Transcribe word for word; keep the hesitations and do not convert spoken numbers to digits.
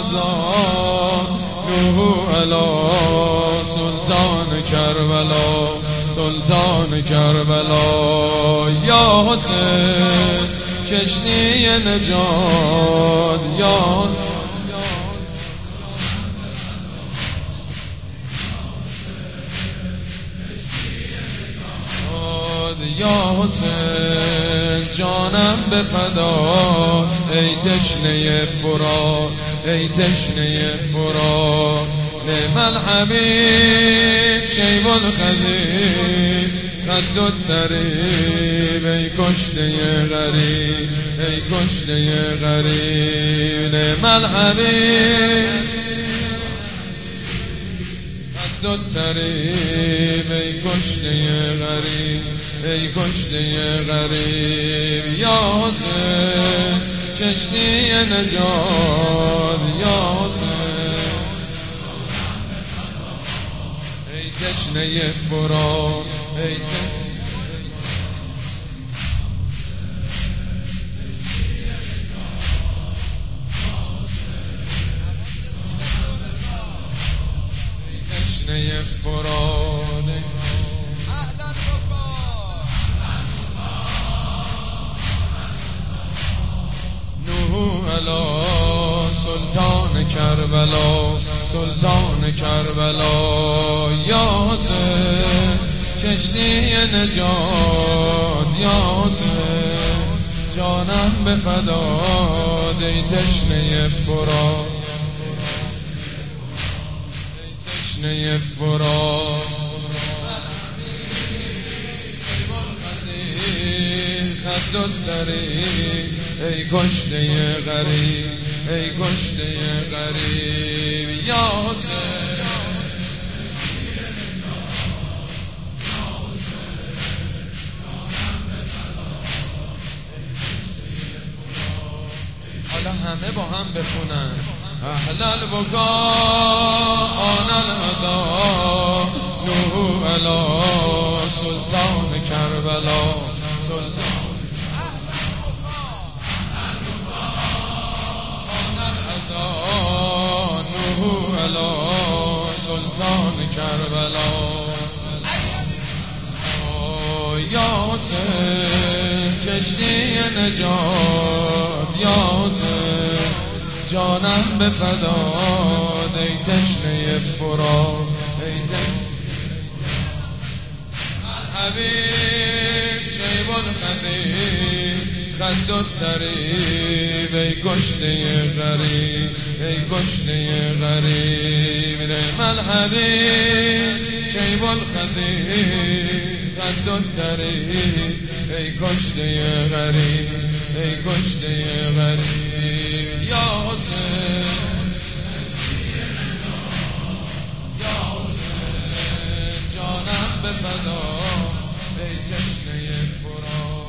الازان نوح علی سلطان کربلا سلطان کربلا یا حسین کشتی نجات یا یا حسین جانم به فدا ای تشنه فرات ای تشنه فرات نعم الحبیب شیب الخلیل خد الطریب ای کشته غریب ای کشته غریب نعم الحبیب خد الطریب ای کشته غریب ای کشته غریب یا حسین کشتی نجات یا حسین ای تشنه فرات ای تشنه تشنه فرات نوح علی سلطان کربلا سلطان کربلا یا حسین کشتی نجات یا حسین جانم به فدا ای تشنه فرات تشنه فرات خد الطریب ای کشته غریب ای کشته غریب یا حسین حالا همه با هم بخونن اهل البکا آن الادا نوح علی سلطان کربلا سلطان نوح علی سلطان کربلا یا حسین کشتی نجات یا حسین جانم به فدا ای تشنه فرات ای حبیب شیب الخلیل خد الطریب ای کشته غریب ای کشته غریب نعم الحبیب شیب الخلیل خد الطریب ای کشته غریب ای کشته غریب یا حسین یا حسین جانم به فدا ای تشنه فرات